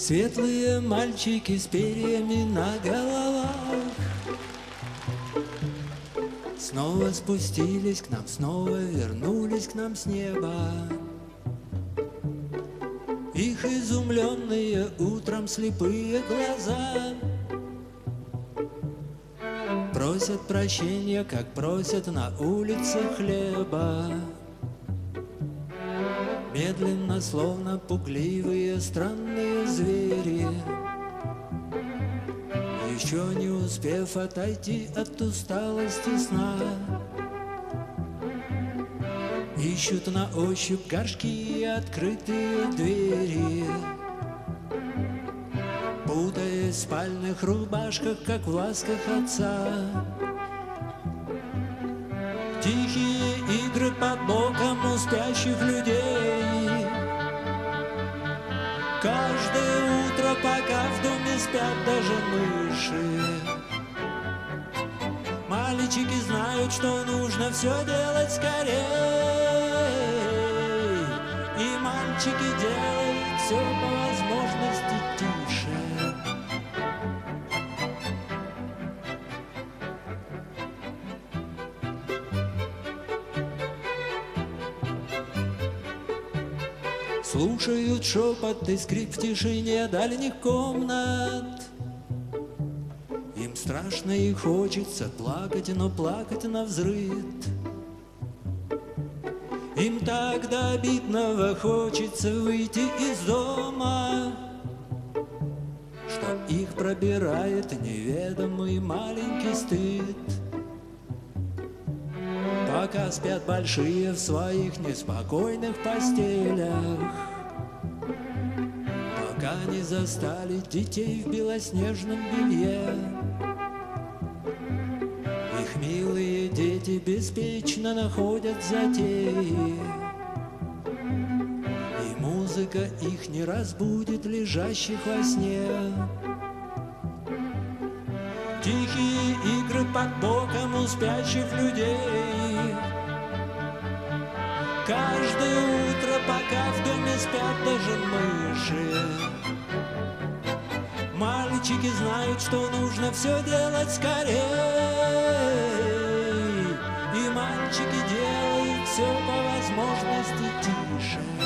Светлые мальчики с перьями на головах снова спустились к нам, снова вернулись к нам с неба. Их изумленные утром слепые глаза просят прощения, как просят на улице хлеба. Медленно, словно пугливые странные звери, еще не успев отойти от усталости сна, ищут на ощупь горшки и открытые двери, путаясь в спальных рубашках, как в ласках отца. Тихие игры под боком у спящих людей. Каждое утро, пока в доме спят даже мыши, мальчики знают, что нужно все делать скорей. И мальчики делают все по возможности тише. Слушают шепот и скрип в тишине дальних комнат. Им страшно и хочется плакать, но плакать навзрыд. Им так до обидного хочется выйти из дома, что их пробирает неведомый маленький стыд. Пока спят большие в своих неспокойных постелях, пока не застали детей в белоснежном белье. Их милые дети беспечно находят затеи, и музыка их не разбудит лежащих во сне. Тихие игры под боком у спящих людей. Каждое утро, пока в доме спят даже мыши, мальчики знают, что нужно все делать скорей. И мальчики делают все по возможности тише.